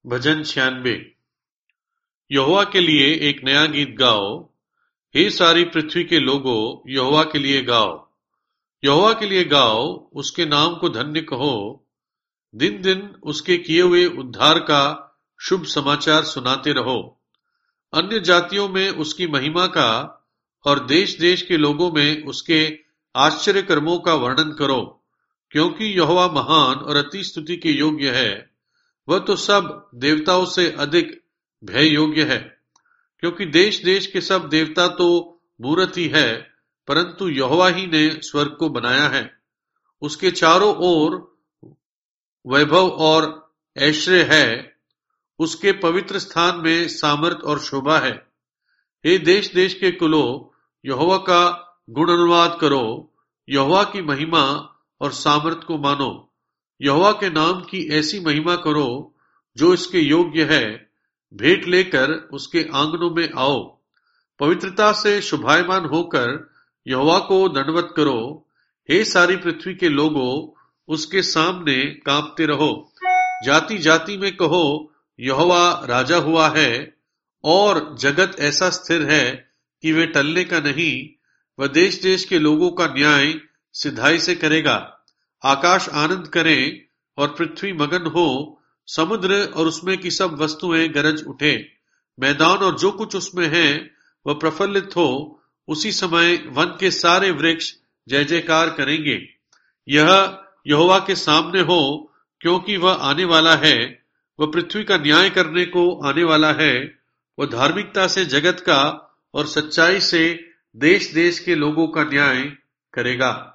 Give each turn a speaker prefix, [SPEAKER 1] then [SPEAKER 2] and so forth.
[SPEAKER 1] भजन 96। यहोवा के लिए एक नया गीत गाओ। हे सारी पृथ्वी के लोगों, यहोवा के लिए गाओ। यहोवा के लिए गाओ, उसके नाम को धन्य कहो। दिन दिन उसके किए हुए उद्धार का शुभ समाचार सुनाते रहो। अन्य जातियों में उसकी महिमा का और देश देश के लोगों में उसके आश्चर्य कर्मों का वर्णन करो। क्योंकि यहोवा महान और अति स्तुति के योग्य है। वह तो सब देवताओं से अधिक भय योग्य है। क्योंकि देश देश के सब देवता तो मूरत ही है, परंतु यहोवा ही ने स्वर्ग को बनाया है। उसके चारों ओर वैभव और ऐश्वर्य है। उसके पवित्र स्थान में सामर्थ और शोभा है। हे देश देश के कुलों, यहोवा का गुण अनुवाद करो। यहोवा की महिमा और सामर्थ को मानो। यहोवा के नाम की ऐसी महिमा करो जो इसके योग्य है। भेंट लेकर उसके आंगनों में आओ। पवित्रता से शुभायमान होकर यहोवा को दंडवत करो। हे सारी पृथ्वी के लोगों, उसके सामने कांपते रहो। जाति जाति में कहो, यहोवा राजा हुआ है। और जगत ऐसा स्थिर है कि वे टलने का नहीं। वह देश देश के लोगों का न्याय सिधाई से करेगा। आकाश आनंद करें और पृथ्वी मगन हो। समुद्र और उसमें की सब वस्तुएं गरज उठे। मैदान और जो कुछ उसमें है वह प्रफुल्लित हो। उसी समय वन के सारे वृक्ष जय जयकार करेंगे। यह यहोवा के सामने हो, क्योंकि वह आने वाला है। वह पृथ्वी का न्याय करने को आने वाला है। वह धार्मिकता से जगत का और सच्चाई से देश देश के लोगों का न्याय करेगा।